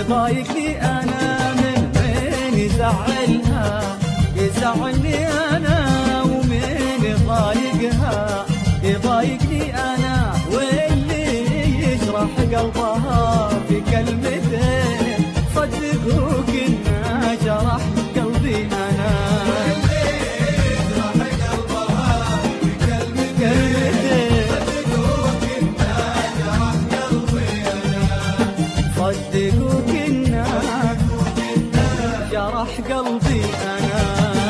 يضايقني أنا من وين يزعلها، يزعلني أنا ومن يضايقها، يضايقني أنا واللي يجرح قلبها في كلمتين، صدقوك إنها جرح قلبي أنا. صدقوك إنها جرح قلبي أنا.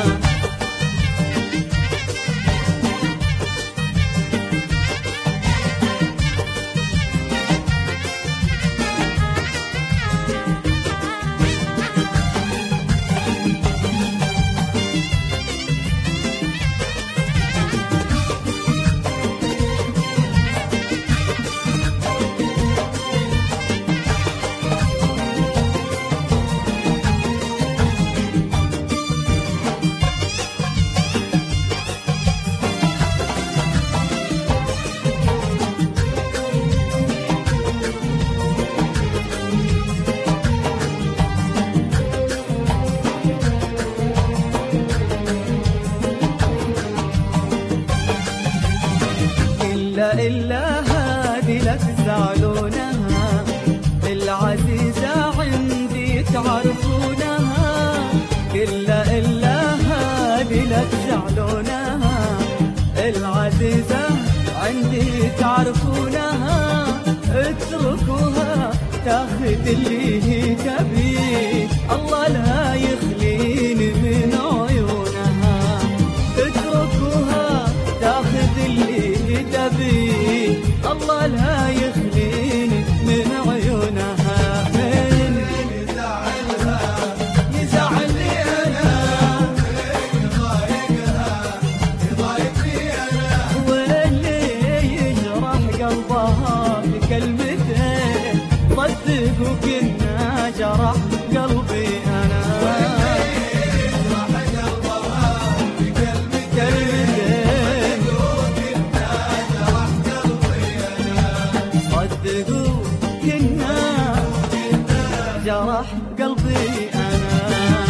إلا هادي لا تزعلونها، العزيزة عندي تعرفونها. إلا هادي لا تزعلونها، العزيزة عندي تعرفونها. اتركوها تاخذ اللي هي تبيه، الله لا يخليني من عيونها. اتركوها تاخذ اللي تبيه، الله لا يخليني من عيونها. من يزعلها يزعلني أنا، يضايقها يضايقني أنا، واللي يجرح قلبها بكلمتين، صدقوك إنها جرح قلبي أنا. جرح قلبي أنا.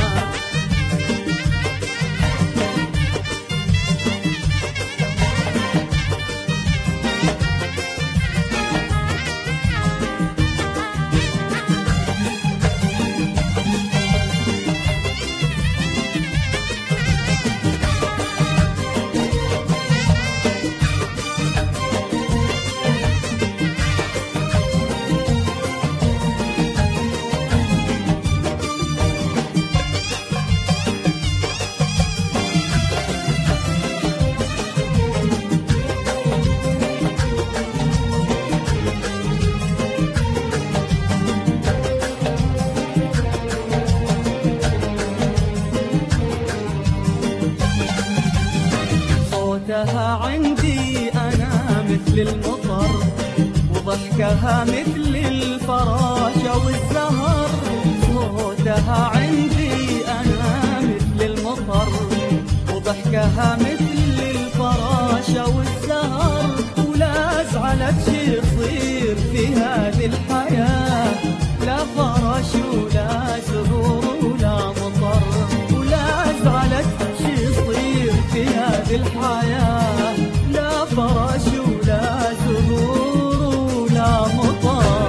صوتها عندي أنا مثل المطر، وضحكها مثل الفراشة والزهر. صوتها عندي أنا مثل المطر، وضحكها مثل الفراشة والزهر. ولا زعلت شي يصير في هذه الحياة، لا فرش ولا زهور ولا مطر. ولا زعلت شي يصير في هذه الحياة، لا فرش ولا زهور ولا مطر.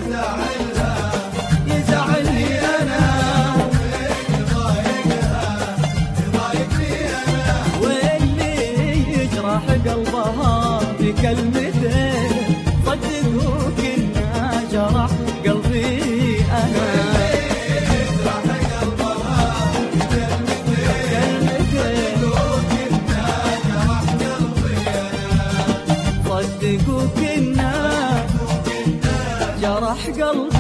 يزعلني أنا، يضايقني أنا، واللي يجرح قلبها بكلمتين، صدقوك إنها جرح قلبي أنا. صدقوك إنها جرح قلبي.